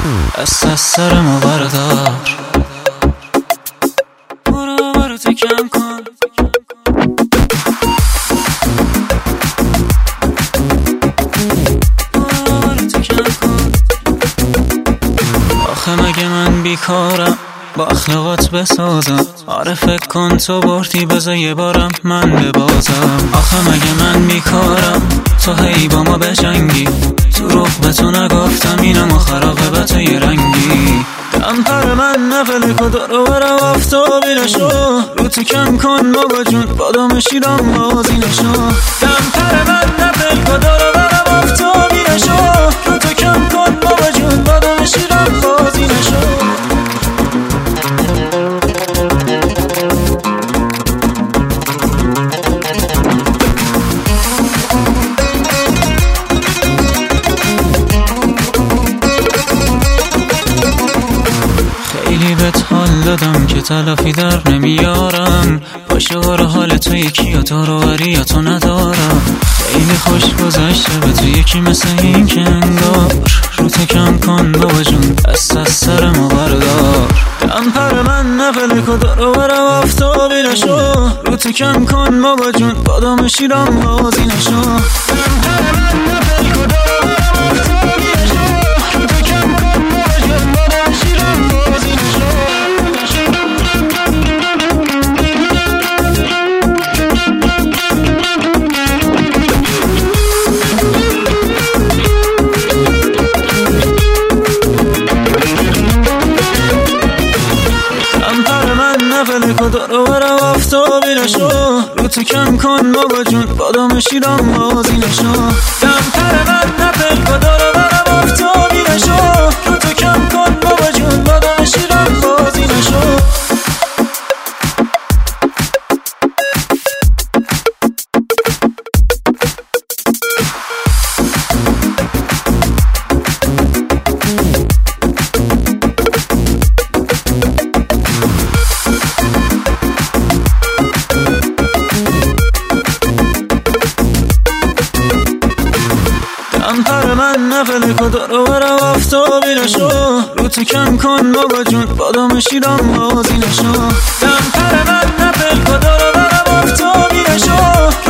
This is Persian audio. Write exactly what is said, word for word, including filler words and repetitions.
دست از سر ما بردار، برو برو تو کم کن. برو برو تو کم کن. آخه مگه من بیکارم با اخلاقات بسازم؟ آره فکر کن تو بردی بذار یه بارم من ببازم. آخه مگه من بیکارم تو هی با ما بجنگی؟ تو روح به تو نگفتم اینم و خراقه به تو یه رنگی. دمپر من نفل کدار و برم آفتابی نشو، رو تو کم کن بابا جون بادام شیرم بازی نشو. دمپر من نفل کدار و برم آفتابی نشو، رو تو کم کن بابا جون بادام شیرم بازی نشو. خیلی بهت حال دادم که تلافی در نمیارم، باشه واره حال تو یکی یا تو رو وری یا تو ندارم. خیلی خوش گذشته به تو یکی مثل این که انگار، رو تو کم کن بابا جون دست از سر ما بردار. دمپر من نفل کدار و برم آفتابی نشو، رو تو کم کن بابا جون بادام شیرم بازی نشو. دمپر من نفل کدار و برم آفتابی نشو، رو تو کم کن بابا جون بادام شیرم بازی نشو. نفل کدار و برم آفتابی نشو، رو تو کم کن بابا جون بادام شیرم بازی نشو. دمپر من نفل کدار و برم آفتابی نشو، رو تو کم کن بابا جون بادام شیرم بازی نشو. دمپر من نفل کدار و برم آفتابی نشو، رو تو کم کن بابا جون بادام شیرم بازی نشو. دمپر من نفل کدار و برم آفتابی نشو،